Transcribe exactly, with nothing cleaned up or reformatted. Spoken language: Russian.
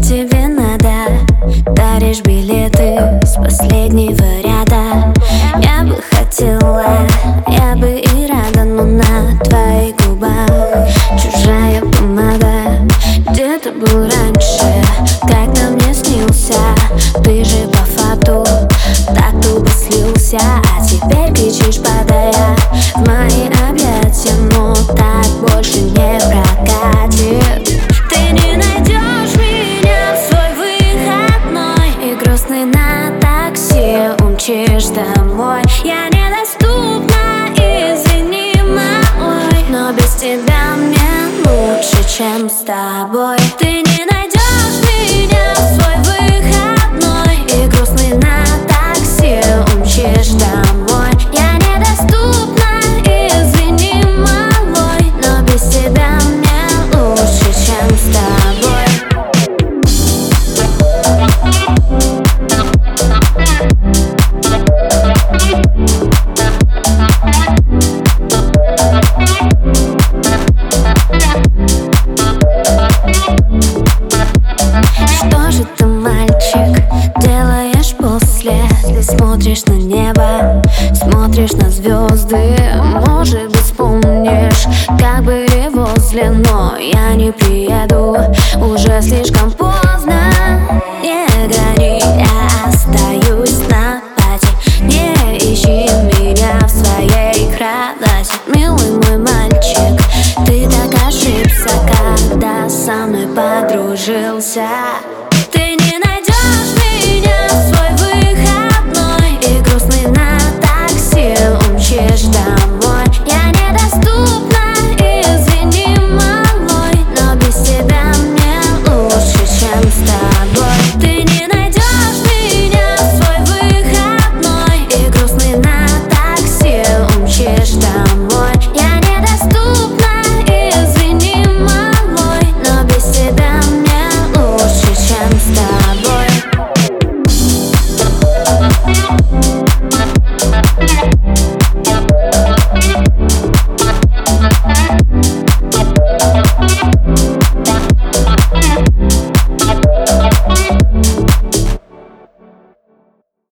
тебе надо? Даришь билеты с последнего ряда. Я бы хотела, я бы и рада, но на твоих губах чужая помада. Где ты был раньше, когда мне снился? Ты же по факту так тупо слился. А теперь кричишь, падая в мои объятия, но так больше не прокатит. Ты не найдешь меня в свой выходной и грустный на такси умчишь домой. Я недоступна, извини, малой, но без тебя мне лучше, чем с тобой. Ты не найдешь меня в свой выходной и грустный на такси умчишь домой. Я недоступна, извини, малой, но без тебя мне лучше, чем с тобой. Что же ты, мальчик, делаешь после? Ты смотришь на небо, смотришь на звезды. Может быть, вспомнишь, как были возле, но я не приеду, уже слишком поздно. Не гори, я остаюсь на пати. Не ищи меня в своей кровати. Милый мой мальчик, ты так ошибся, когда со мной подружился.